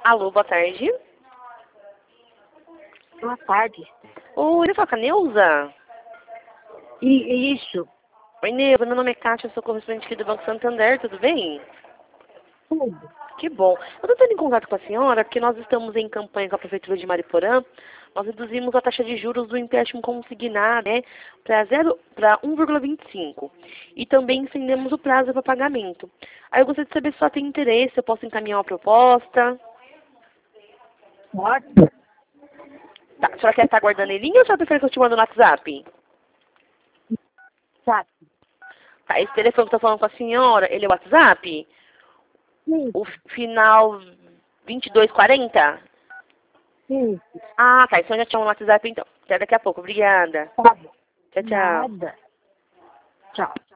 Alô, boa tarde. Boa tarde. Oi, eu falo com a Neuza? Isso. Oi, Neuza, meu nome é Kátia, eu sou correspondente aqui do Banco Santander, tudo bem? Tudo. Que bom. Eu estou entrando em contato com a senhora porque nós estamos em campanha com a Prefeitura de Mariporã. Nós reduzimos a taxa de juros do empréstimo consignado, né, para 1,25. E também estendemos o prazo para pagamento. Aí eu gostaria de saber se só tem interesse, eu posso encaminhar uma proposta. Pode? Tá, a senhora quer estar guardando em linha ou a senhora prefere que eu te mando no WhatsApp? Sabe? Tá, esse telefone que eu tô falando com a senhora, ele é o WhatsApp? Sim. O final 2240? Sim. Ah, tá, então já tinha um WhatsApp então. Até daqui a pouco, obrigada. Tá bom. Tchau, tchau. Nada. Tchau.